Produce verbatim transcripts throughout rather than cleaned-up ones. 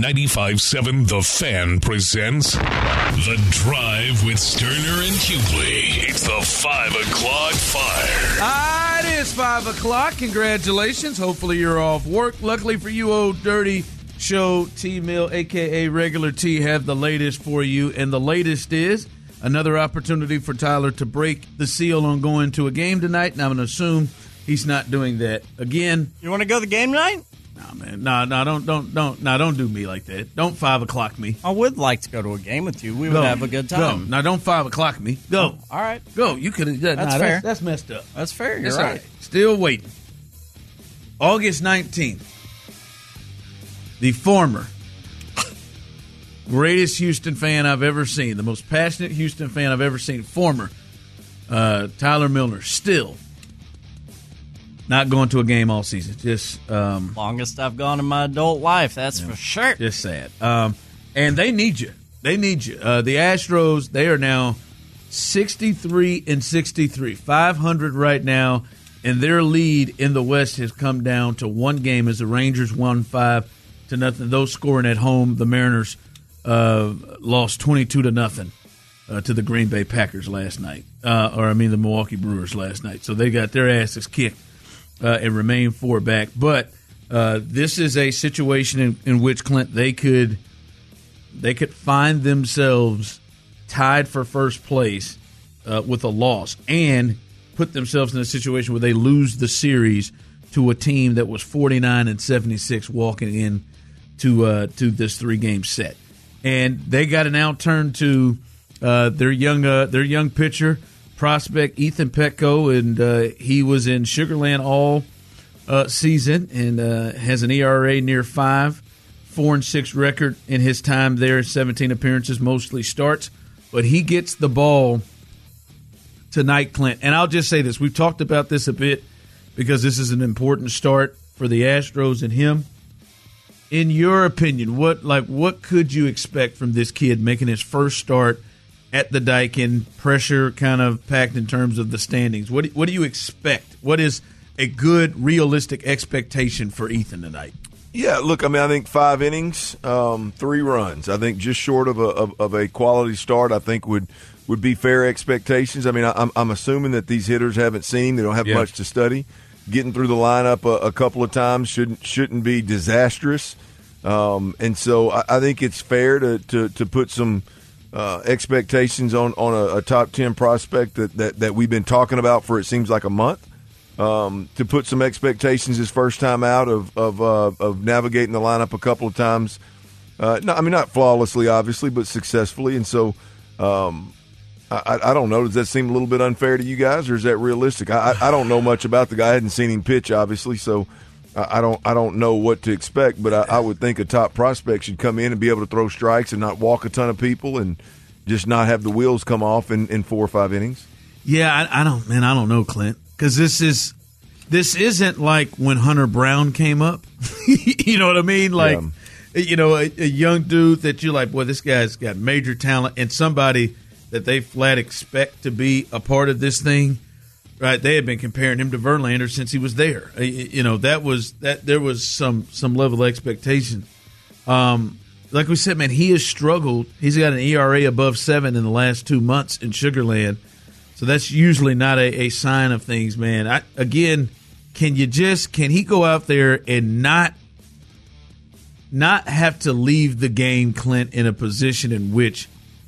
ninety-five point seven The Fan presents The Drive with Sterner and Hughley. It's the five o'clock Fire. Ah, it is five o'clock. Congratulations. Hopefully you're off work. Luckily for you, Old Dirty Show, T-Mill, a k a. Regular T, have the latest for you. And the latest is another opportunity for Tyler to break the seal on going to a game tonight. And I'm going to assume he's not doing that again. You want to go to the game tonight? No, man. No, no, don't, don't, don't, no, don't do me like that. Don't five o'clock me. I would like to go to a game with you. We would Go. have a good time. Go. Now, don't five o'clock me. Go. All right. Go. You could have. Nah, That's fair. That's, that's messed up. That's fair. You're That's right. all right. Still waiting. August nineteenth. The former greatest Houston fan I've ever seen, the most passionate Houston fan I've ever seen, former uh, Tyler Milner, still not going to a game all season. Just um, Longest I've gone in my adult life, that's yeah. for sure. Just sad. Um, and they need you. They need you. Uh, the Astros, they are now sixty-three and sixty-three, five hundred right now, and their lead in the West has come down to one game as the Rangers won five to nothing. Those scoring at home, the Mariners uh, lost twenty-two to nothing uh, to the Green Bay Packers last night, uh, or I mean the Milwaukee Brewers last night. So they got their asses kicked. Uh, and remain four back. But uh, this is a situation in, in which, Clint, they could they could find themselves tied for first place uh, with a loss and put themselves in a situation where they lose the series to a team that was forty-nine and seventy-six walking in to, uh, to this three-game set. And they got to now turn to uh, their young uh, their young pitcher, prospect Ethan Petco, and uh, he was in Sugar Land all uh, season and uh, has an E R A near five, four and six record in his time there, seventeen appearances, mostly starts. But he gets the ball tonight, Clint. And I'll just say this: we've talked about this a bit because this is an important start for the Astros and him. In your opinion, what like what could you expect from this kid making his first start at the Daikin, pressure kind of packed in terms of the standings? What do, what do you expect? What is a good, realistic expectation for Ethan tonight? Yeah, look, I mean, I think five innings, um, three runs. I think just short of a of, of a quality start, I think would would be fair expectations. I mean, I, I'm I'm assuming that these hitters haven't seen him; they don't have yeah. much to study. Getting through the lineup a, a couple of times shouldn't shouldn't be disastrous, um, and so I, I think it's fair to to, to put some. Uh, expectations on, on a, a top ten prospect that, that, that we've been talking about for it seems like a month. Um, to put some expectations his first time out of of, uh, of navigating the lineup a couple of times. Uh, no, I mean, not flawlessly, obviously, but successfully. And so um, I, I don't know. Does that seem a little bit unfair to you guys, or is that realistic? I, I don't know much about the guy. I hadn't seen him pitch, obviously, so I don't I don't know what to expect, but I, I would think a top prospect should come in and be able to throw strikes and not walk a ton of people and just not have the wheels come off in, in four or five innings. Yeah, I, I don't, man, I don't know, Clint, because this is this isn't like when Hunter Brown came up. You know what I mean? Like, yeah. you know, a, a young dude that you're like, boy, this guy's got major talent, and somebody that they flat expect to be a part of this thing. Right, they had been comparing him to Verlander since he was there. You know, that was that. There was some some level of expectation. Um, like we said, man, he has struggled. He's got an E R A above seven in the last two months in Sugar Land, so that's usually not a, a sign of things, man. I, again, can you just can he go out there and not not have to leave the game, Clint, in a position in which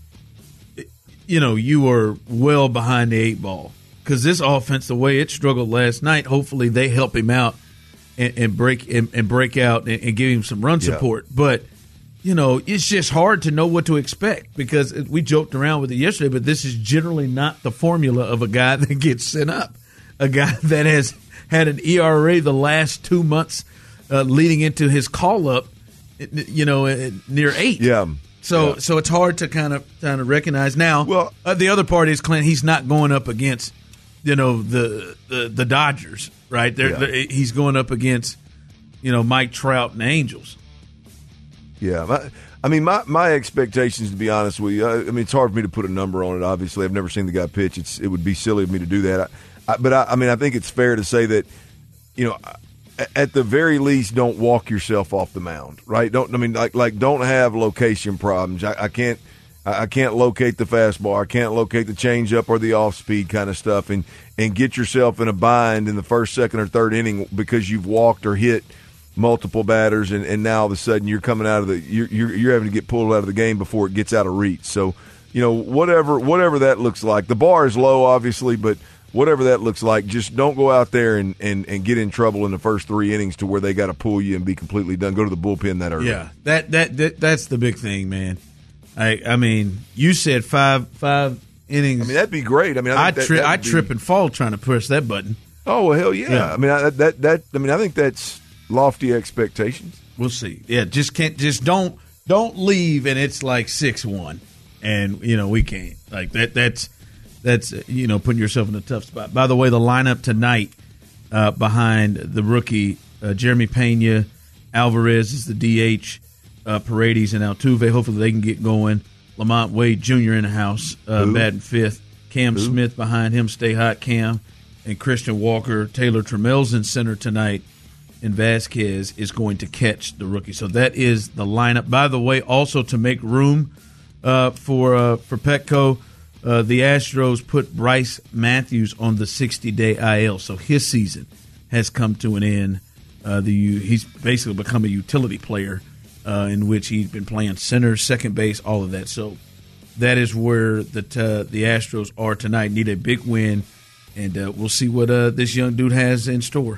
you know you are well behind the eight ball? Because this offense, the way it struggled last night, hopefully they help him out and, and break and, and break out and, and give him some run support. Yeah. But, you know, it's just hard to know what to expect because we joked around with it yesterday, but this is generally not the formula of a guy that gets sent up, a guy that has had an E R A the last two months uh, leading into his call-up, you know, near eight. Yeah. So, yeah. so it's hard to kind of kind of recognize. Now, well, uh, the other part is, Clint, he's not going up against – you know, the the, the Dodgers, right? They're, yeah. they're, he's going up against, you know, Mike Trout and Angels. Yeah. My, I mean, my, my expectations, to be honest with you, I, I mean, it's hard for me to put a number on it, obviously. I've never seen the guy pitch. It's It would be silly of me to do that. I, I, but, I, I mean, I think it's fair to say that, you know, at the very least, don't walk yourself off the mound, right? Don't I mean like like don't have location problems. I, I can't I can't locate the fastball. I can't locate the changeup or the off speed kind of stuff, and and get yourself in a bind in the first, second, or third inning because you've walked or hit multiple batters, and, and now all of a sudden you're coming out of the you're, you're you're having to get pulled out of the game before it gets out of reach. So, you know, whatever whatever that looks like, the bar is low, obviously, but whatever that looks like, just don't go out there and, and, and get in trouble in the first three innings to where they got to pull you and be completely done. Go to the bullpen that early. Yeah, that that, that that's the big thing, man. I I mean, you said five five innings. I mean, that'd be great. I mean, I, I, that, tri- I be, trip and fall trying to push that button. Oh well, hell yeah. Yeah. I mean, I, that that I mean, I think that's lofty expectations. We'll see. Yeah, just can't just don't don't leave and it's like six one, and you know we can't like that. That's that's you know putting yourself in a tough spot. By the way, the lineup tonight uh, behind the rookie uh, Jeremy Pena, Alvarez is the D H, uh, Paredes and Altuve. Hopefully they can get going. Lamont Wade Junior in the house, uh, batting fifth. Cam Who? Smith behind him. Stay hot, Cam. And Christian Walker. Taylor Trammell's in center tonight. And Vasquez is going to catch the rookie. So that is the lineup. By the way, also to make room uh, for uh, for Petco, uh, the Astros put Bryce Matthews on the sixty-day I L. So his season has come to an end. Uh, the He's basically become a utility player uh, in which he's been playing center, second base, all of that. So that is where the uh, the Astros are tonight. Need a big win, and uh, we'll see what uh, this young dude has in store.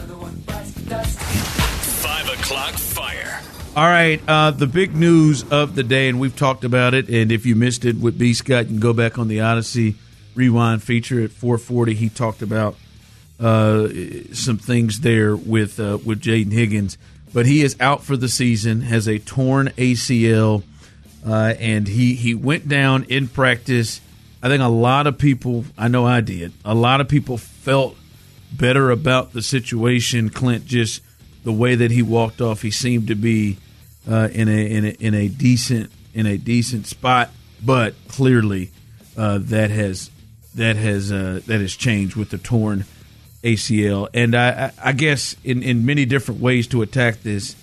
Five o'clock fire. All right, uh, the big news of the day, and we've talked about it, and if you missed it with B. Scott, you can go back on the Odyssey Rewind feature at four forty. He talked about uh, some things there with uh, with Jaden Higgins, but he is out for the season, has a torn A C L, uh, and he, he went down in practice. I think a lot of people, I know I did, a lot of people felt better about the situation. Clint, just the way that he walked off, he seemed to be uh, in a in a in a decent in a decent spot, but clearly uh, that has that has uh, that has changed with the torn A C L. And I, I guess in, in many different ways to attack this,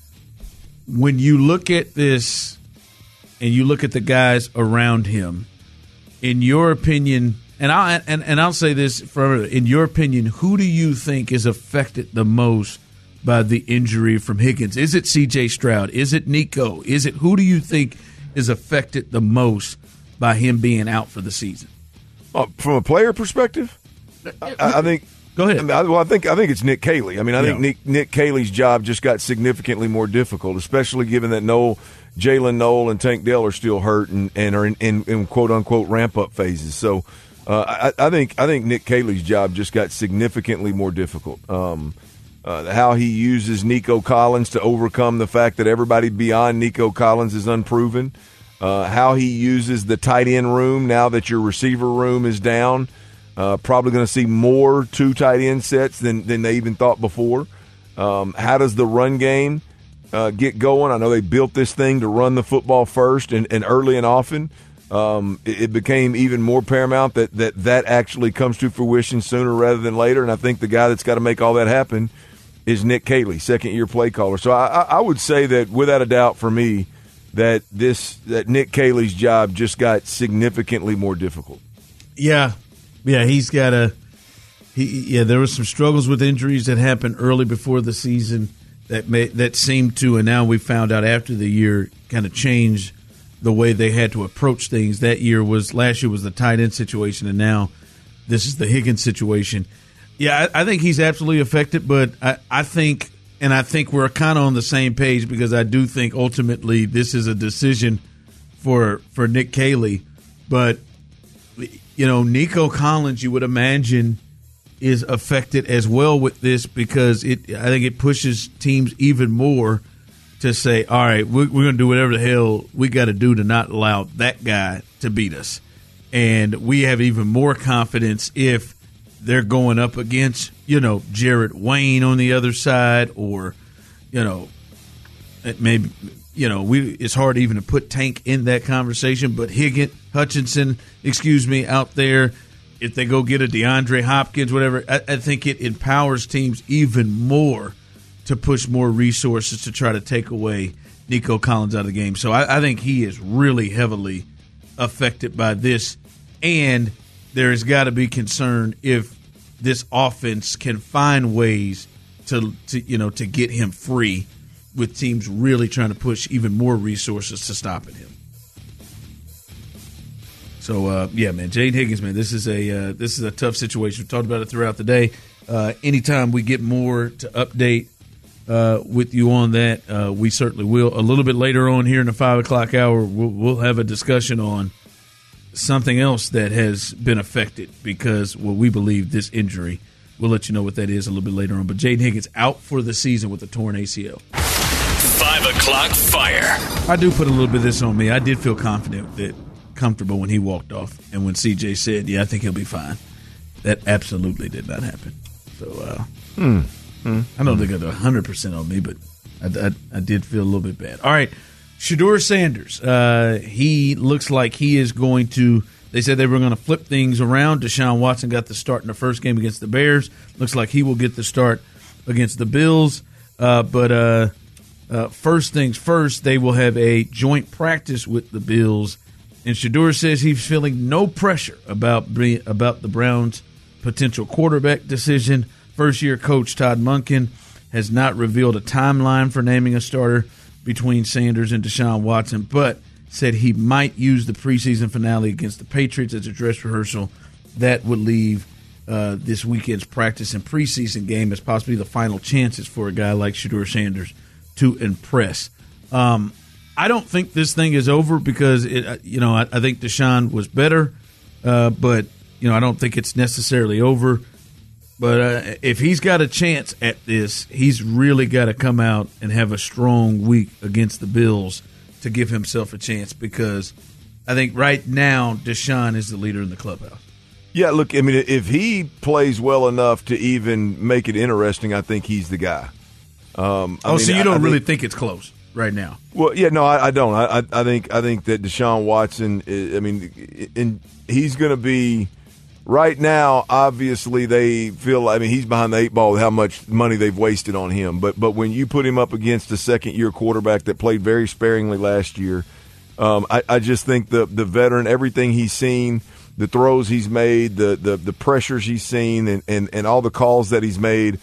when you look at this and you look at the guys around him, in your opinion. And I'll and, and I'll say this forever. In your opinion, who do you think is affected the most by the injury from Higgins? Is it C J Stroud? Is it Nico? Is it who do you think is affected the most by him being out for the season? Uh, from a player perspective, I, I think. Go ahead. I mean, I, well, I think I think it's Nick Caley. I mean, I Yeah. think Nick Nick Caley's job just got significantly more difficult, especially given that Noel, Jalen Noel, and Tank Dell are still hurt and, and are in, in, in quote unquote ramp up phases. So. Uh, I, I think I think Nick Caley's job just got significantly more difficult. Um, uh, how he uses Nico Collins to overcome the fact that everybody beyond Nico Collins is unproven. Uh, how he uses the tight end room now that your receiver room is down. Uh, probably going to see more two tight end sets than, than they even thought before. Um, how does the run game uh, get going? I know they built this thing to run the football first and, and early and often. Um, it, it became even more paramount that, that that actually comes to fruition sooner rather than later, and I think the guy that's got to make all that happen is Nick Caley, second-year play caller. So I, I would say that, without a doubt for me, that this that Nick Caley's job just got significantly more difficult. Yeah, yeah, he's got a he. Yeah, there was some struggles with injuries that happened early before the season that may, that seemed to, and now we found out after the year, kind of changed the way they had to approach things. That year was last year was the tight end situation, and now this is the Higgins situation. Yeah, I, I think he's absolutely affected, but I, I think, and I think we're kind of on the same page because I do think ultimately this is a decision for for Nick Caley. But you know, Nico Collins, you would imagine, is affected as well with this because it. I think it pushes teams even more to say, all right, we're, we're going to do whatever the hell we got to do to not allow that guy to beat us. And we have even more confidence if they're going up against, you know, Jarrett Wayne on the other side, or, you know, maybe, you know, we it's hard even to put Tank in that conversation, but Higgins, Hutchinson, excuse me, out there. if they go get a DeAndre Hopkins, whatever, I, I think it empowers teams even more to push more resources to try to take away Nico Collins out of the game. So I, I think he is really heavily affected by this, and there has got to be concern if this offense can find ways to, to you know to get him free, with teams really trying to push even more resources to stopping him. So uh, yeah, man, Jaden Higgins, man, this is a uh, this is a tough situation. We've talked about it throughout the day. Uh, anytime we get more to update uh, with you on that, uh, we certainly will. A little bit later on here in the five o'clock hour, we'll, we'll have a discussion on something else that has been affected because, well, we believe this injury. We'll let you know what that is a little bit later on. But Jaden Higgins out for the season with a torn A C L. Five o'clock fire. I do put a little bit of this on me. I did feel confident that. Comfortable when he walked off, and when C J said, "Yeah, I think he'll be fine," that absolutely did not happen. So uh, mm. Mm. I don't think it's one hundred percent on me, but I, I, I did feel a little bit bad. All right, Shedeur Sanders. Uh, he looks like he is going to. They said they were going to flip things around. Deshaun Watson got the start in the first game against the Bears. Looks like he will get the start against the Bills. Uh, but uh, uh, first things first, they will have a joint practice with the Bills. And Shedeur says he's feeling no pressure about about the Browns' potential quarterback decision. First-year coach Todd Monken has not revealed a timeline for naming a starter between Sanders and Deshaun Watson, but said he might use the preseason finale against the Patriots as a dress rehearsal. That would leave uh, this weekend's practice and preseason game as possibly the final chances for a guy like Shedeur Sanders to impress. Um I don't think this thing is over because, it, you know, I, I think Deshaun was better, uh, but, you know, I don't think it's necessarily over. But uh, if he's got a chance at this, he's really got to come out and have a strong week against the Bills to give himself a chance because I think right now Deshaun is the leader in the clubhouse. Yeah, look, I mean, if he plays well enough to even make it interesting, I think he's the guy. Um, I oh, mean, so you don't I, really I think, think it's close right now? Well, yeah, no, I, I don't. I, I think I think that Deshaun Watson. Is, I mean, and he's going to be right now. Obviously, they feel. I mean, he's behind the eight ball with how much money they've wasted on him. But but when you put him up against a second year quarterback that played very sparingly last year, um, I, I just think the the veteran, everything he's seen, the throws he's made, the the, the pressures he's seen, and, and, and all the calls that he's made.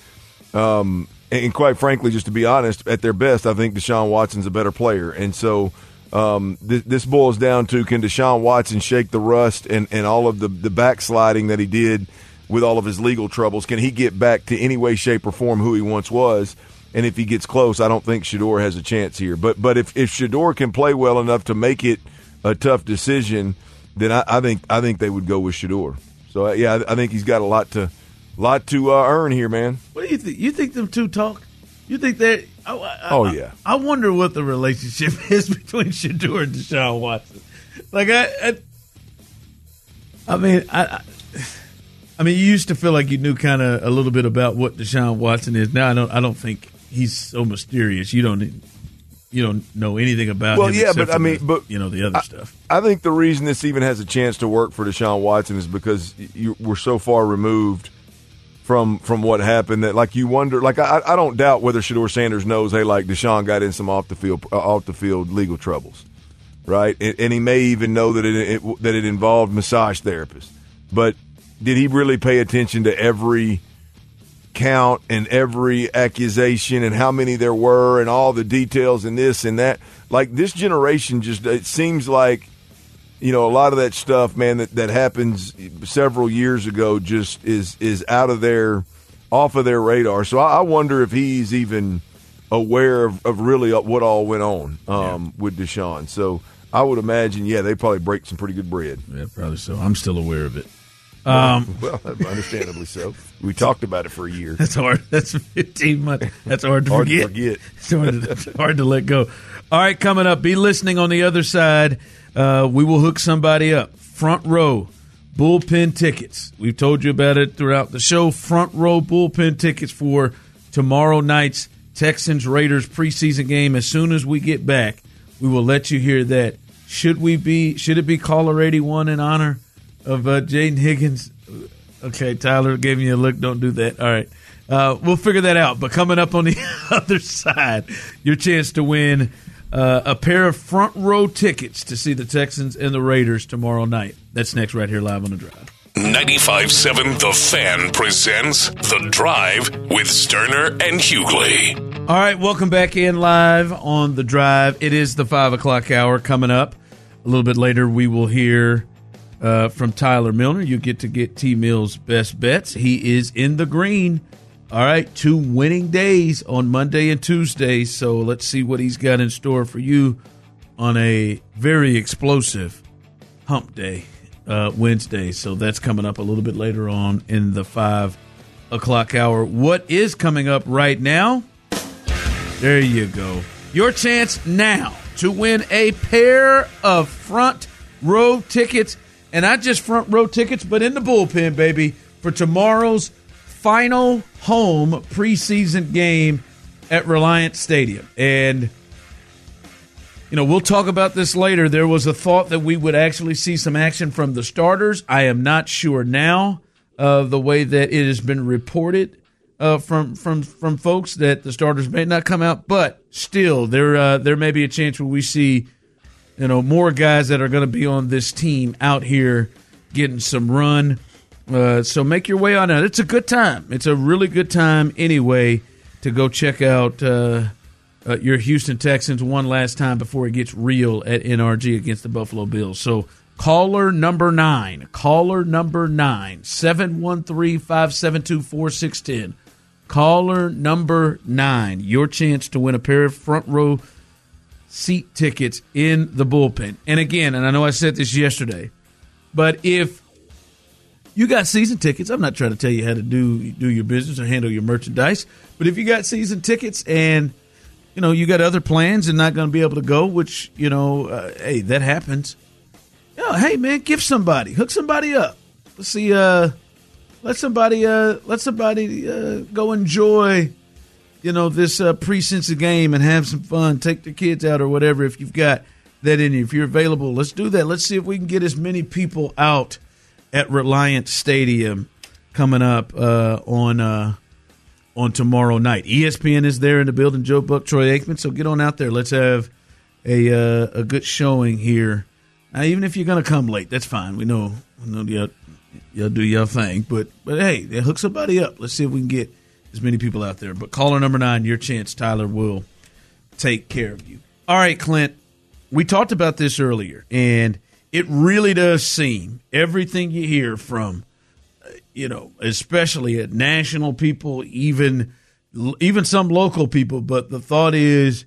Um, And quite frankly, just to be honest, at their best, I think Deshaun Watson's a better player. And so um, th- this boils down to, can Deshaun Watson shake the rust and, and all of the, the backsliding that he did with all of his legal troubles? Can he get back to any way, shape, or form who he once was? And if he gets close, I don't think Shedeur has a chance here. But but if, if Shedeur can play well enough to make it a tough decision, then I, I think I think they would go with Shedeur. So, uh, yeah, I, I think he's got a lot to – lot to uh, earn here, man. What do you think? You think them two talk? You think that? I, I, oh yeah. I, I wonder what the relationship is between Shedeur and Deshaun Watson. Like I, I, I mean, I, I mean, you used to feel like you knew kind of a little bit about what Deshaun Watson is. Now I don't. I don't think he's so mysterious. You don't. You don't know anything about well, him. Well, yeah, but I mean, the, but you know the other I, stuff. I think the reason this even has a chance to work for Deshaun Watson is because you, we're so far removed from from what happened that, like, you wonder. Like, I, I don't doubt whether Shedeur Sanders knows, hey, like, Deshaun got in some off the field uh, off the field legal troubles, right? And, and he may even know that it, it that it involved massage therapists. But did he really pay attention to every count and every accusation and how many there were and all the details and this and that? Like, this generation just, it seems like, you know, a lot of that stuff, man, that, that happens several years ago just is is out of their, off of their radar. So I, I wonder if he's even aware of, of really what all went on um, yeah. with Deshaun. So I would imagine, yeah, they probably break some pretty good bread. Yeah, probably so. I'm still aware of it. Um, well, understandably so. We talked about it for a year. That's hard. That's fifteen months. That's hard to hard forget. To forget. It's hard to, it's hard to let go. All right, coming up, be listening on the other side. Uh, we will hook somebody up. Front row, bullpen tickets. We've told you about it throughout the show. Front row bullpen tickets for tomorrow night's Texans-Raiders preseason game. As soon as we get back, we will let you hear that. Should we be? Should it be Caller eighty-one in honor of uh, Jaden Higgins? Okay, Tyler gave me a look. Don't do that. All right. Uh, we'll figure that out. But coming up on the other side, your chance to win uh, a pair of front row tickets to see the Texans and the Raiders tomorrow night. That's next right here live on The Drive. ninety-five point seven The Fan presents The Drive with Sterner and Hughley. All right, welcome back in live on The Drive. It is the five o'clock hour coming up. A little bit later, we will hear uh, from Tyler Milner. You get to get T-Mill's best bets. He is in the green. All right, two winning days on Monday and Tuesday. So let's see what he's got in store for you on a very explosive hump day, uh, Wednesday. So that's coming up a little bit later on in the five o'clock hour. What is coming up right now? There you go. Your chance now to win a pair of front row tickets, and not just front row tickets, but in the bullpen, baby, for tomorrow's final home preseason game at Reliant Stadium. And, you know, we'll talk about this later. There was a thought that we would actually see some action from the starters. I am not sure now of the way that it has been reported Uh, from from from folks that the starters may not come out, but still, there uh, there may be a chance where we see, you know, more guys that are going to be on this team out here getting some run. Uh, so make your way on out. It's a good time. It's a really good time anyway to go check out uh, uh, your Houston Texans one last time before it gets real at N R G against the Buffalo Bills. So caller number nine, caller number nine, seven one three, five seven two, four six one zero. Caller number nine, your chance to win a pair of front row seat tickets in the bullpen. And again, and I know I said this yesterday, but if you got season tickets, I'm not trying to tell you how to do do your business or handle your merchandise, but if you got season tickets and, you know, you got other plans and not going to be able to go, which, you know, uh, hey, that happens. You know, hey, man, give somebody, hook somebody up. Let's see, uh, Let somebody, uh, let somebody uh, go enjoy, you know, this uh, preseason game and have some fun. Take the kids out or whatever if you've got that in you. If you're available, let's do that. Let's see if we can get as many people out at Reliant Stadium coming up uh, on uh, on tomorrow night. E S P N is there in the building. Joe Buck, Troy Aikman. So get on out there. Let's have a uh, a good showing here. Now, even if you're going to come late, that's fine. We know, we know the. Y'all do your thing, but but hey, hook somebody up. Let's see if we can get as many people out there. But caller number nine, your chance. Tyler will take care of you. All right, Clint, we talked about this earlier, and it really does seem everything you hear from, you know, especially at national people, even even some local people. But the thought is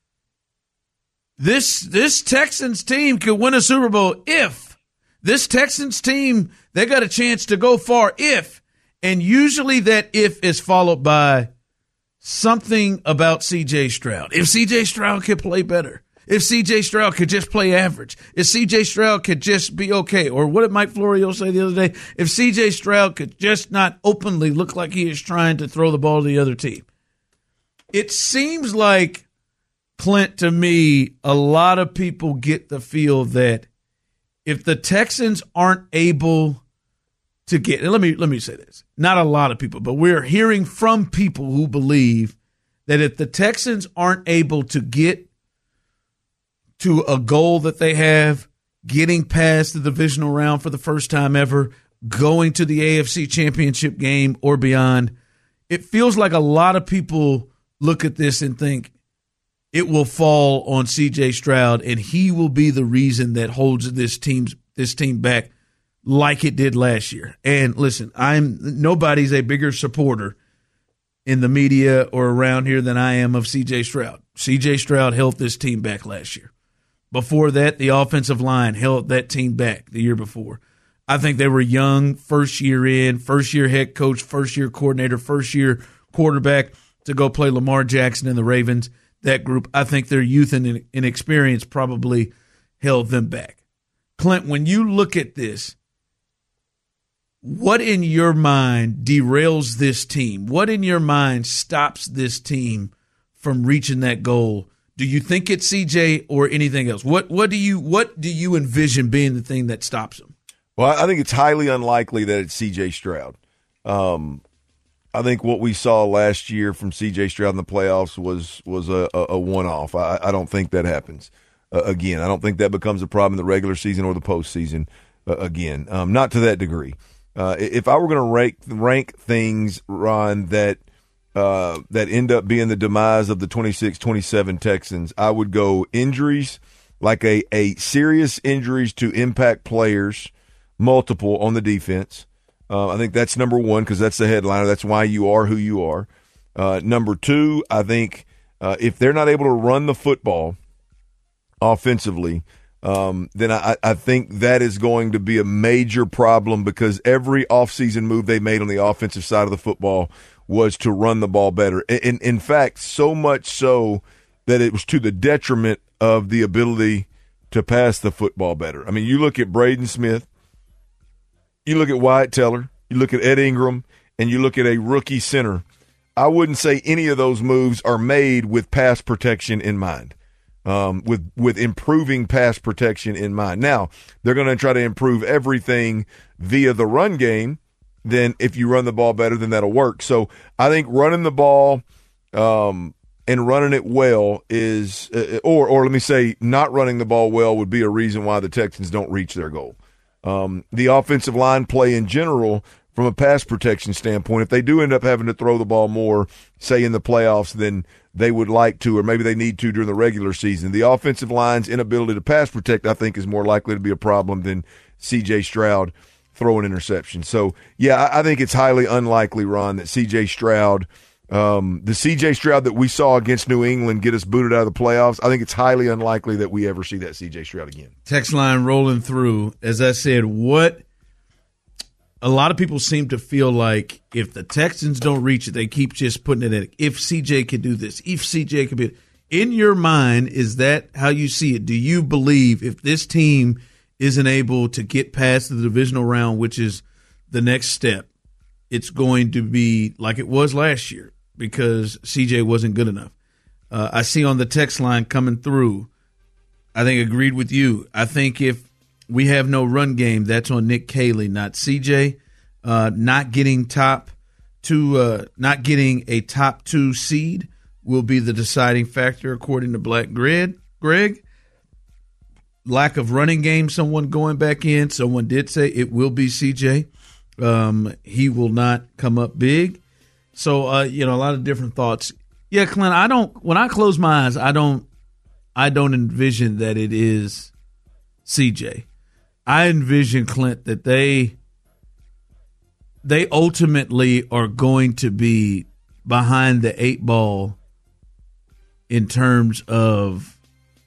this this Texans team could win a Super Bowl if. This Texans team, they got a chance to go far if, and usually that if is followed by something about C J Stroud. If C J Stroud could play better, if C J Stroud could just play average, if C J Stroud could just be okay, or what did Mike Florio say the other day? If C J Stroud could just not openly look like he is trying to throw the ball to the other team. It seems like, Clint, to me, a lot of people get the feel that if the Texans aren't able to get, and let me let me say this, not a lot of people, but we're hearing from people who believe that if the Texans aren't able to get to a goal that they have, getting past the divisional round for the first time ever, going to the A F C Championship game or beyond, it feels like a lot of people look at this and think, it will fall on C J Stroud, and he will be the reason that holds this team's this team back like it did last year. And listen, I'm nobody's a bigger supporter in the media or around here than I am of C J Stroud. C J Stroud held this team back last year. Before that, the offensive line held that team back the year before. I think they were young, first year in, first year head coach, first year coordinator, first year quarterback to go play Lamar Jackson and the Ravens. That group, I think their youth and inexperience probably held them back. Clint, when you look at this, what in your mind derails this team? What in your mind stops this team from reaching that goal? Do you think it's C J or anything else? What what do you what do you envision being the thing that stops them? Well, I think it's highly unlikely that it's C J Stroud. Um, I think what we saw last year from C J Stroud in the playoffs was was a, a, a one-off. I, I don't think that happens uh, again. I don't think that becomes a problem in the regular season or the postseason uh, again, um, not to that degree. Uh, if I were going to rank rank things, Ron, that uh, that end up being the demise of the twenty-six twenty-seven Texans, I would go injuries, like a, a serious injuries to impact players, multiple on the defense. Uh, I think that's number one because that's the headliner. That's why you are who you are. Uh, number two, I think uh, if they're not able to run the football offensively, um, then I, I think that is going to be a major problem because every offseason move they made on the offensive side of the football was to run the ball better. In, in fact, so much so that it was to the detriment of the ability to pass the football better. I mean, you look at Braden Smith, you look at Wyatt Teller, you look at Ed Ingram, and you look at a rookie center. I wouldn't say any of those moves are made with pass protection in mind, um, with with improving pass protection in mind. Now, they're going to try to improve everything via the run game. Then if you run the ball better, then that'll work. So I think running the ball um, and running it well is uh, – or or let me say not running the ball well would be a reason why the Texans don't reach their goal. Um, the offensive line play in general, from a pass protection standpoint, if they do end up having to throw the ball more, say in the playoffs, than they would like to, or maybe they need to during the regular season, the offensive line's inability to pass protect, I think, is more likely to be a problem than C J Stroud throwing interceptions. So, yeah, I, I think it's highly unlikely, Ron, that C J Stroud um, – the C J Stroud that we saw against New England get us booted out of the playoffs, I think it's highly unlikely that we ever see that C J Stroud again. Text line rolling through. As I said, what a lot of people seem to feel like if the Texans don't reach it, they keep just putting it in. If C J could do this, if C J could be – in your mind, is that how you see it? Do you believe if this team isn't able to get past the divisional round, which is the next step, it's going to be like it was last year because C J wasn't good enough? Uh, I see on the text line coming through, I think agreed with you. I think if we have no run game, that's on Nick Caley, not C J. Uh, not getting top two, uh, not getting a top two seed will be the deciding factor, according to Black Grid. Greg, lack of running game, someone going back in. Someone did say it will be C J. Um, he will not come up big. So, uh, you know, a lot of different thoughts. Yeah, Clint, I don't, when I close my eyes, I don't, I don't envision that it is C J. I envision, Clint, that they, they ultimately are going to be behind the eight ball in terms of,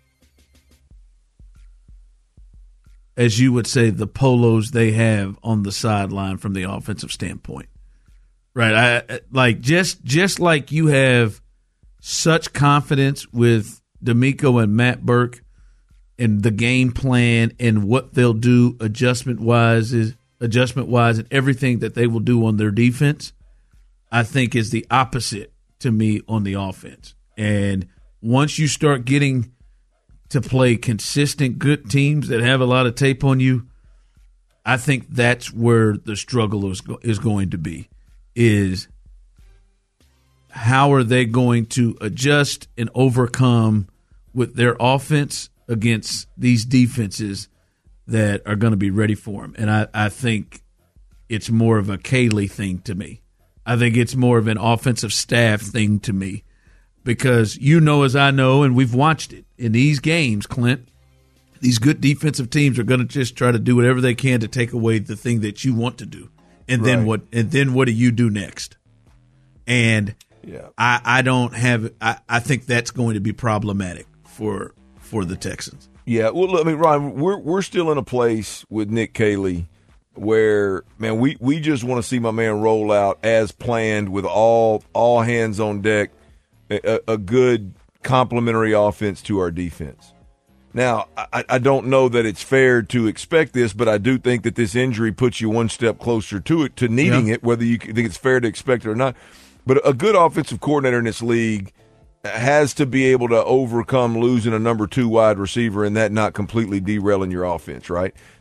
as you would say, the polos they have on the sideline from the offensive standpoint. Right. I like just just like you have such confidence with D'Amico and Matt Burke and the game plan and what they'll do adjustment wise is adjustment wise and everything that they will do on their defense, I think is the opposite to me on the offense. And once you start getting to play consistent, good teams that have a lot of tape on you, I think that's where the struggle is, is going to be, is how are they going to adjust and overcome with their offense against these defenses that are going to be ready for them. And I, I think it's more of a Caley thing to me. I think it's more of an offensive staff thing to me. Because you know, as I know, and we've watched it in these games, Clint, these good defensive teams are going to just try to do whatever they can to take away the thing that you want to do, and right. then what? And then what do you do next? And yeah. I, I don't have. I, I think that's going to be problematic for for the Texans. Yeah, well, look, I mean, Ryan, we're we're still in a place with Nick Caley where, man, we, we just want to see my man roll out as planned with all all hands on deck. A, a good complementary offense to our defense. Now, I, I don't know that it's fair to expect this, but I do think that this injury puts you one step closer to it, to needing yeah. it, whether you think it's fair to expect it or not. But a good offensive coordinator in this league has to be able to overcome losing a number two wide receiver and that not completely derailing your offense, right?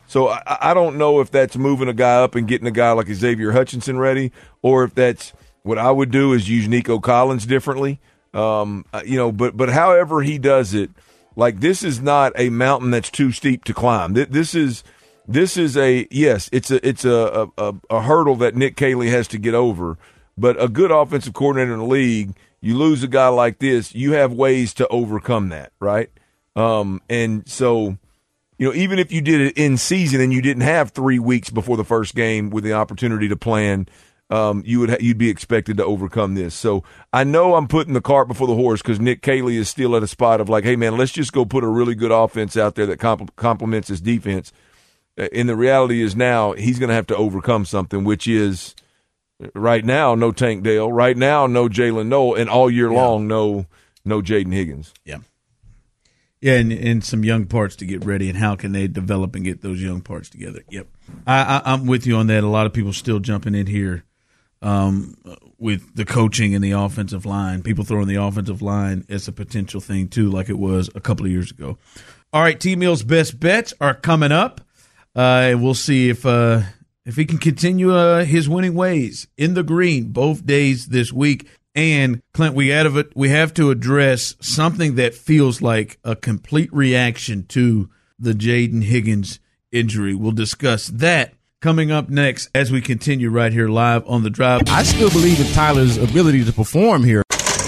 So I, I don't know if that's moving a guy up and getting a guy like Xavier Hutchinson ready, or if that's what I would do is use Nico Collins differently. Um, you know, but but however he does it, like this is not a mountain that's too steep to climb. This is this is a yes, it's a it's a a, a hurdle that Nick Caley has to get over. But a good offensive coordinator in the league, you lose a guy like this, you have ways to overcome that, right? Um, and so, you know, even if you did it in season and you didn't have three weeks before the first game with the opportunity to plan, um, you would ha- you'd be expected to overcome this. So I know I'm putting the cart before the horse because Nick Caley is still at a spot of like, hey man, let's just go put a really good offense out there that compl- complements his defense. And the reality is now he's going to have to overcome something, which is right now no Tank Dell, right now no Jalen Noel, and all year yeah. long no no Jaden Higgins. Yeah. Yeah, and, and some young parts to get ready, and how can they develop and get those young parts together? Yep, I, I, I'm with you on that. A lot of people still jumping in here um, with the coaching and the offensive line. People throwing the offensive line as a potential thing too, like it was a couple of years ago. All right, T-Mill's best bets are coming up. Uh, and we'll see if uh, if he can continue uh, his winning ways in the green both days this week. And, Clint, we out of it, we have to address something that feels like a complete reaction to the Jaden Higgins injury. We'll discuss that coming up next as we continue right here live on The Drive. I still believe in Tyler's ability to perform here.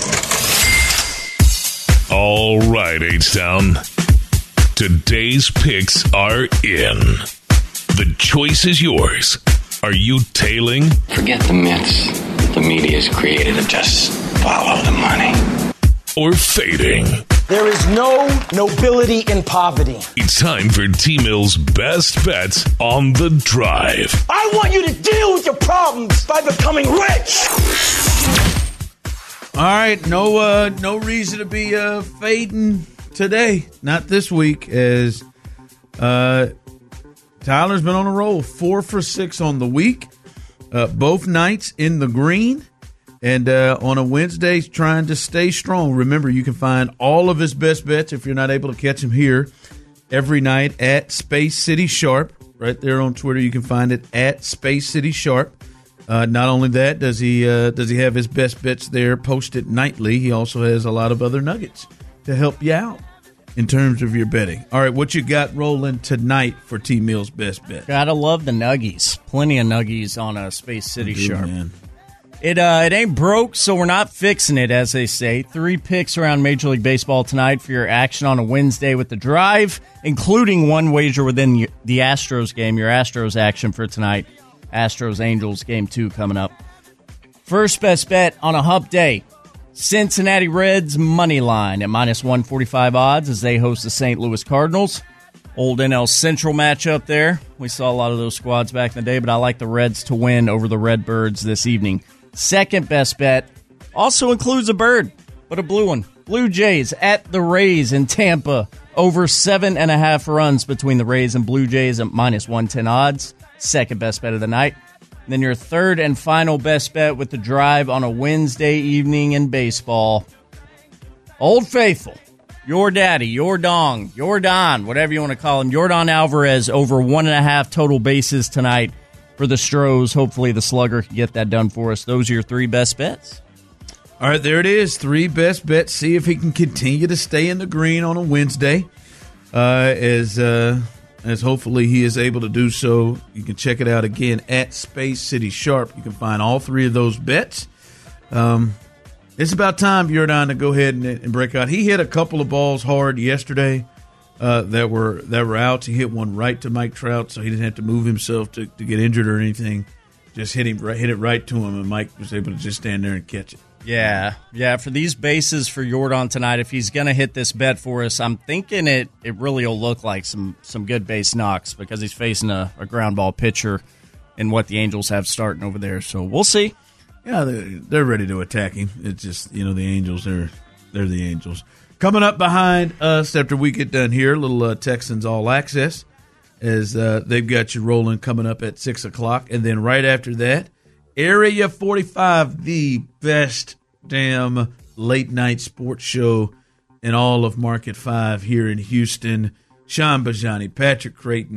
All right, H-Town. Today's picks are in. The choice is yours. Are you tailing? Forget the myths the media's created and just follow the money. Or fading? There is no nobility in poverty. It's time for T-Mill's best bets on The Drive. I want you to deal with your problems by becoming rich. All right, no uh, no reason to be uh, fading today. Not this week, as uh, Tyler's been on a roll. Four for six on the week. Uh, both nights in the green, and uh, on a Wednesday trying to stay strong. Remember, you can find all of his best bets if you're not able to catch him here every night at Space City Sharp. Right there on Twitter, you can find it at Space City Sharp. Uh, not only that, does he uh, does he have his best bets there posted nightly, he also has a lot of other nuggets to help you out in terms of your betting. All right, what you got rolling tonight for T-Mill's best bet? Gotta love the nuggies. Plenty of nuggies on a Space City do, Sharp. Man. It uh, it ain't broke, so we're not fixing it, as they say. Three picks around Major League Baseball tonight for your action on a Wednesday with The Drive, including one wager within the Astros game, your Astros action for tonight. Astros-Angels game two coming up. First best bet on a hump day. Cincinnati Reds money line at minus one forty-five odds as they host the Saint Louis Cardinals. Old N L Central matchup there. We saw a lot of those squads back in the day, but I like the Reds to win over the Redbirds this evening. Second best bet also includes a bird, but a blue one. Blue Jays at the Rays in Tampa. Over seven and a half runs between the Rays and Blue Jays at minus one ten odds. Second best bet of the night. Then your third and final best bet with The Drive on a Wednesday evening in baseball. Old Faithful, your daddy, your dong, your Don, whatever you want to call him, Yordan Alvarez over one and a half total bases tonight for the Stros. Hopefully the Slugger can get that done for us. Those are your three best bets. All right, there it is. Three best bets. See if he can continue to stay in the green on a Wednesday. Uh, as... Uh As hopefully he is able to do so. You can check it out again at Space City Sharp. You can find all three of those bets. Um, it's about time, Jordan, to go ahead and, and break out. He hit a couple of balls hard yesterday uh, that were that were outs. He hit one right to Mike Trout, so he didn't have to move himself to, to get injured or anything. Just hit him, hit it right to him, and Mike was able to just stand there and catch it. Yeah, yeah. For these bases for Jordan tonight, if he's going to hit this bet for us, I'm thinking it it really will look like some some good base knocks because he's facing a, a ground ball pitcher and what the Angels have starting over there. So we'll see. Yeah, they're, they're ready to attack him. It's just, you know, the Angels, they're, they're the Angels. Coming up behind us after we get done here, a little uh, Texans All Access, as uh, they've got you rolling coming up at six o'clock. And then right after that, Area forty-five, the best damn late-night sports show in all of Market five here in Houston. Sean Bajani, Patrick Creighton,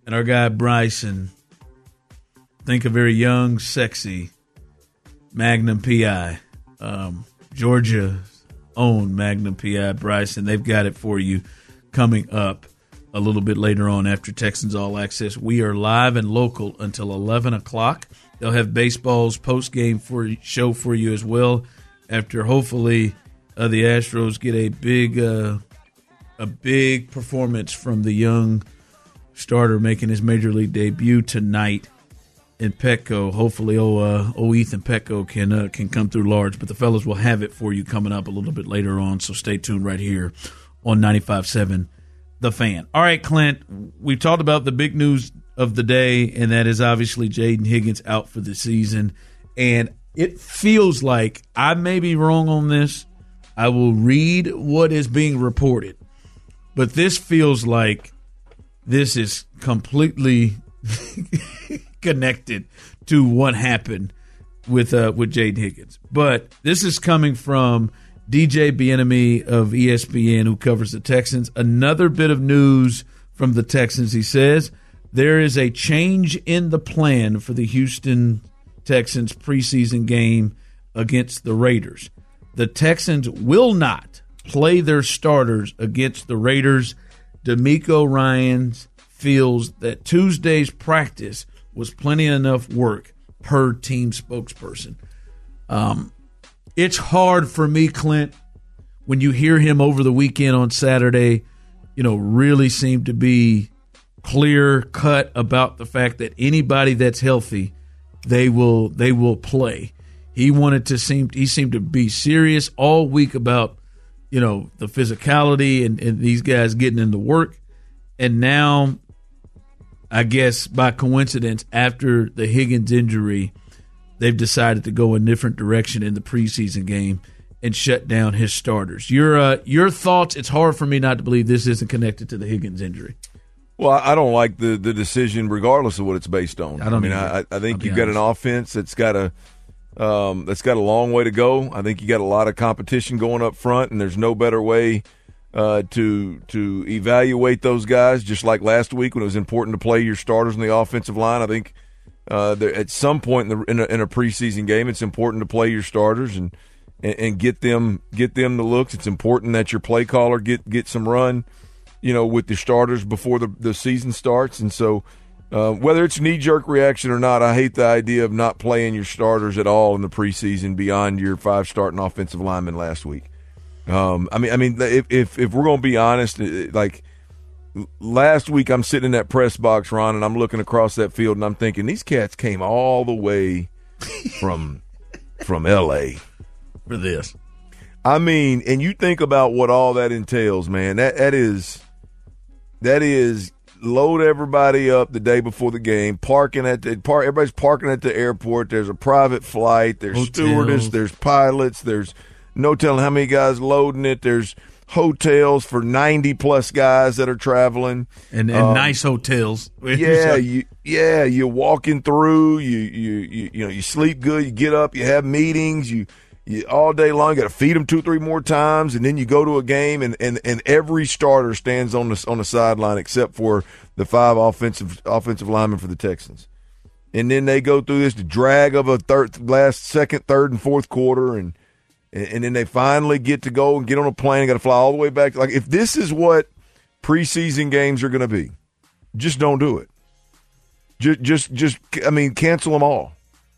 and our guy Bryson, think a very young, sexy Magnum P I. Um, Georgia's own Magnum P I, Bryson. They've got it for you coming up a little bit later on after Texans All Access. We are live and local until eleven o'clock. They'll have baseball's post-game for, show for you as well after hopefully uh, the Astros get a big uh, a big performance from the young starter making his Major League debut tonight in Petco. Hopefully, oh, uh, oh Ethan Petco can uh, can come through large. But the fellas will have it for you coming up a little bit later on, so stay tuned right here on ninety-five point seven The Fan. All right, Clint, we've talked about the big news of the day, and that is obviously Jaden Higgins out for the season. And it feels like, I may be wrong on this, I will read what is being reported, but this feels like this is completely connected to what happened with uh, with Jaden Higgins. But this is coming from D J Bieniemy of E S P N, who covers the Texans. Another bit of news from the Texans. He says there is a change in the plan for the Houston Texans preseason game against the Raiders. The Texans will not play their starters against the Raiders. D'Amico Ryans feels that Tuesday's practice was plenty enough work, per team spokesperson. Um, it's hard for me, Clint, when you hear him over the weekend on Saturday, you know, really seem to be clear cut about the fact that anybody that's healthy, they will they will play. He wanted to seem he seemed to be serious all week about, you know, the physicality and, and these guys getting into work. And now, I guess by coincidence, after the Higgins injury, they've decided to go a different direction in the preseason game and shut down his starters. Your uh, your thoughts? It's hard for me not to believe this isn't connected to the Higgins injury. Well, I don't like the, the decision regardless of what it's based on. I, don't I mean, I, I think you've got an offense that's got a um, that's got a long way to go. I think you got a lot of competition going up front, and there's no better way uh, to to evaluate those guys. Just like last week when it was important to play your starters in the offensive line, I think uh, there, at some point in, the, in, a, in a preseason game, it's important to play your starters and, and and get them get them the looks. It's important that your play caller get get some run, you know, with the starters before the, the season starts. And so uh, whether it's knee-jerk reaction or not, I hate the idea of not playing your starters at all in the preseason beyond your five starting offensive linemen last week. Um, I mean, I mean, if if, if we're going to be honest, like last week I'm sitting in that press box, Ron, and I'm looking across that field, and I'm thinking, these cats came all the way from from L A for this. I mean, and you think about what all that entails, man. That that is – That is load everybody up the day before the game, parking at the park. Everybody's parking at the airport. There's a private flight. There's Hotels. stewardess. There's pilots. There's no telling how many guys loading it. There's hotels for ninety plus guys that are traveling, and, and um, nice hotels. Yeah, you yeah you're walking through. You you you you know you sleep good. You get up. You have meetings. You. You, all day long, you got to feed them two, three more times, and then you go to a game, and, and, and every starter stands on the on the sideline except for the five offensive offensive linemen for the Texans. And then they go through this drag of a third, last, second, third, and fourth quarter, and and then they finally get to go and get on a plane. Got to fly all the way back. Like if this is what preseason games are going to be, just don't do it. Just just just I mean, cancel them all.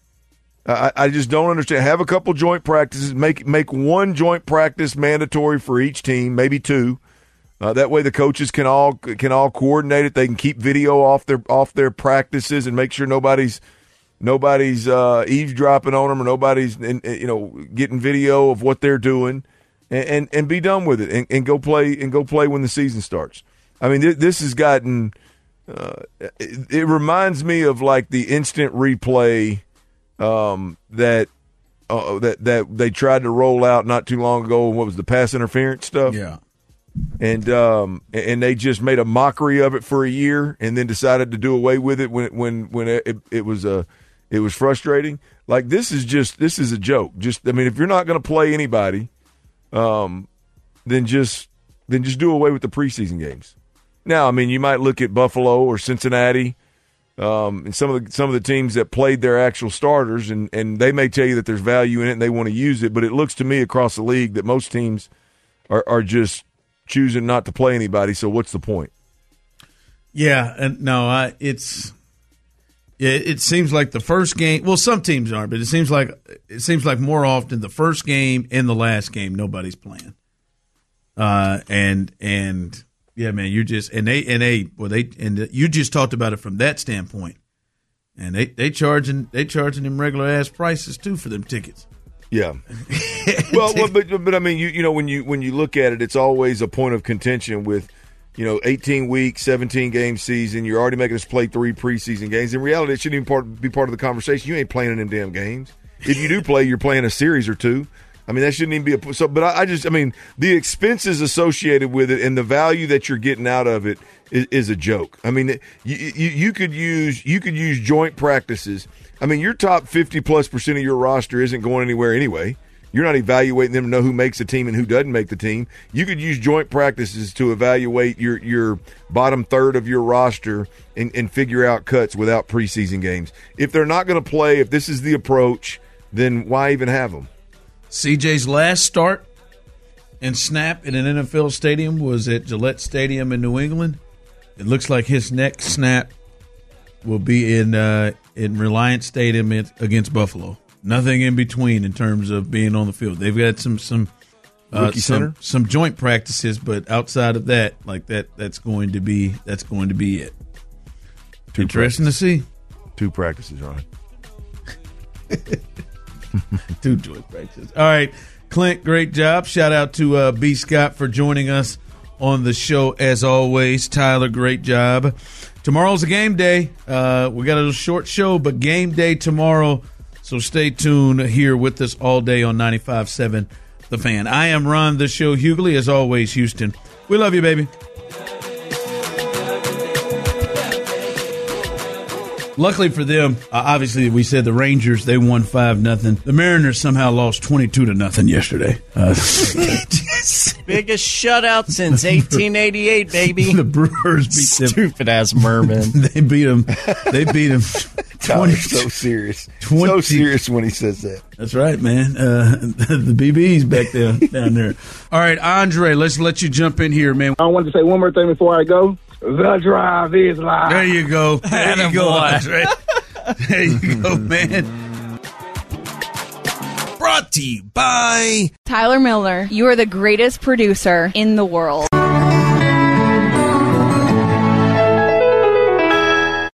I, I just don't understand. Have a couple joint practices. Make make one joint practice mandatory for each team, maybe two. Uh, that way, the coaches can all can all coordinate it. They can keep video off their off their practices and make sure nobody's nobody's uh, eavesdropping on them or nobody's in, in, you know getting video of what they're doing, and and, and be done with it and, and go play and go play when the season starts. I mean, th- this has gotten. Uh, it, it reminds me of like the instant replay. Um, that uh, that that they tried to roll out not too long ago. What was the pass interference stuff? Yeah, and um, and they just made a mockery of it for a year, and then decided to do away with it when when when it, it was a it was frustrating. Like this is just this is a joke. Just I mean, if you're not going to play anybody, um, then just then just do away with the preseason games. Now, I mean, you might look at Buffalo or Cincinnati um, and some of the some of the teams that played their actual starters, and, and they may tell you that there's value in it and they want to use it. But it looks to me across the league that most teams are, are just choosing not to play anybody. So what's the point? Yeah, and no, I, it's it, it seems like the first game. Well, some teams aren't, but it seems like it seems like more often the first game and the last game nobody's playing. Uh, and and yeah, man, you're just and they and they well they and you just talked about it from that standpoint, and they they charging they charging them regular ass prices too for them tickets. Yeah. well, well, but but I mean, you you know when you when you look at it, it's always a point of contention with, you know, eighteen week, seventeen game season. You're already making us play three preseason games. In reality, it shouldn't even part, be part of the conversation. You ain't playing in them damn games. If you do play, you're playing a series or two. I mean, that shouldn't even be a so. But I, I just, I mean, the expenses associated with it and the value that you're getting out of it is, is a joke. I mean, you, you you could use you could use joint practices. I mean, your top fifty plus percent of your roster isn't going anywhere anyway. You're not evaluating them to know who makes the team and who doesn't make the team. You could use joint practices to evaluate your your bottom third of your roster and, and figure out cuts without preseason games. If they're not going to play, if this is the approach, then why even have them? C J's last start and snap in an N F L stadium was at Gillette Stadium in New England. It looks like his next snap will be in uh, in Reliance Stadium against Buffalo. Nothing in between in terms of being on the field. They've got some some uh, some, some joint practices, but outside of that, like that, that's going to be that's going to be it. Two Interesting practices. to see. Two practices, Ryan. Two joint practices. All right, Clint, great job. Shout out to uh, B. Scott for joining us on the show as always. Tyler, great job. Tomorrow's a game day. Uh, we got a little short show, but game day tomorrow. So stay tuned here with us all day on ninety-five point seven The Fan. I am Ron, the show Hughley. As always, Houston, we love you, baby. Luckily for them, uh, obviously we said the Rangers, they won five nothing. The Mariners somehow lost twenty-two to nothing yesterday. Uh, Biggest shutout since eighteen eighty-eight, baby. The Brewers beat them. Stupid ass merman. They beat them. They beat them. Tyler's so serious. twenty So serious when he says that. That's right, man. Uh, the B B's back there, down there. All right, Andre, let's let you jump in here, man. I wanted to say one more thing before I go. The drive is live. There you go. There you go, Andre. There you go, man. Brought to you by Tyler Miller. You are the greatest producer in the world.